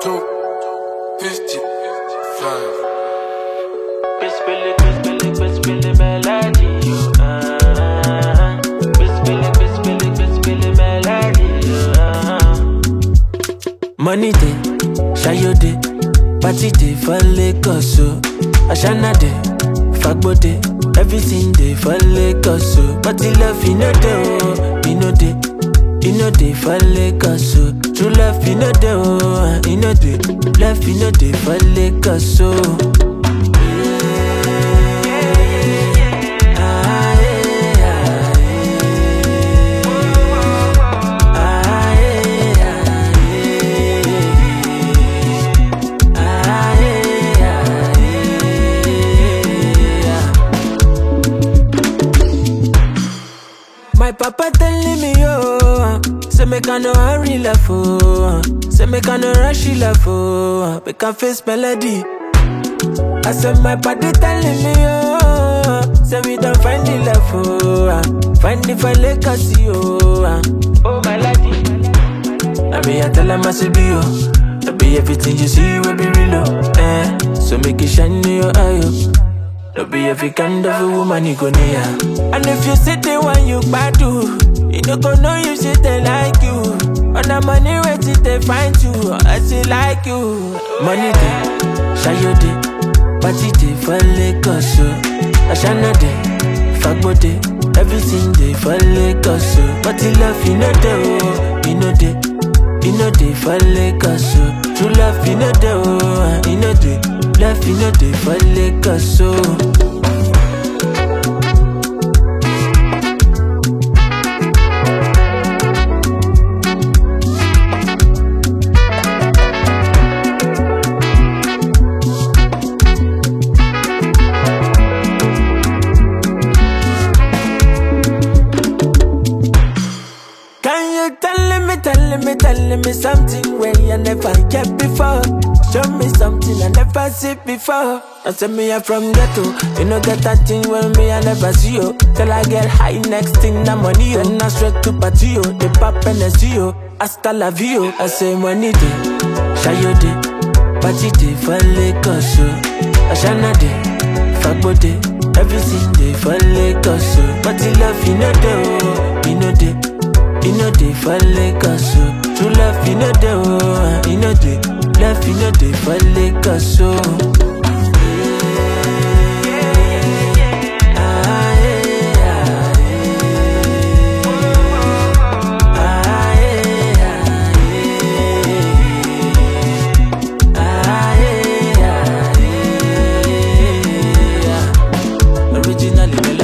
255. Bismillah, melody, you. Bismillah, melody, you. Money day, shayo day, party day for Lagos, so Ashana day, Fagbo day, everything day for Lagos, so but the love you know day, oh, you know day for Lagos, so true love you know day, oh, you know day, love you know day for Lagos, so. My papa telling me, oh, say make I no hurry love, oh, say make I no rush love, oh, make I face melody. I said my body telling me, oh, say we don't find the love, oh, find the for legacy, oh, my lady. I be I tell 'em I say be, oh, I be everything you see will be real, oh, so make it shine in your eye, oh. Don't be every kind of a woman you go near. And if you sit there when you badu, you don't go know you sit there like you. On the money where they find you, I say like you. Money day, shayo day, party day for Lagos, so Ashana day, Fagbo day, everything day for Lagos, so but the love you know day, oh, you know day for Lagos, so true love you know day, oh, you know day. Love you know day for Lagos, so. Can you tell me something where you never get before? Show me something I never see before. I say me I'm from ghetto, you know get that thing well me I never see you. Till I get high, next thing na money yo. Then I straight to party yo, the pop and the see yo. Hasta la vie yo. I say money day, shayo day, party day for Lagos, so Ashana day, Fagbo day, everything day for Lagos, so but the love you know day, oh, you know day for Lagos, so true love you know day, oh, you know day. Love you know day for Lagos, so. Originally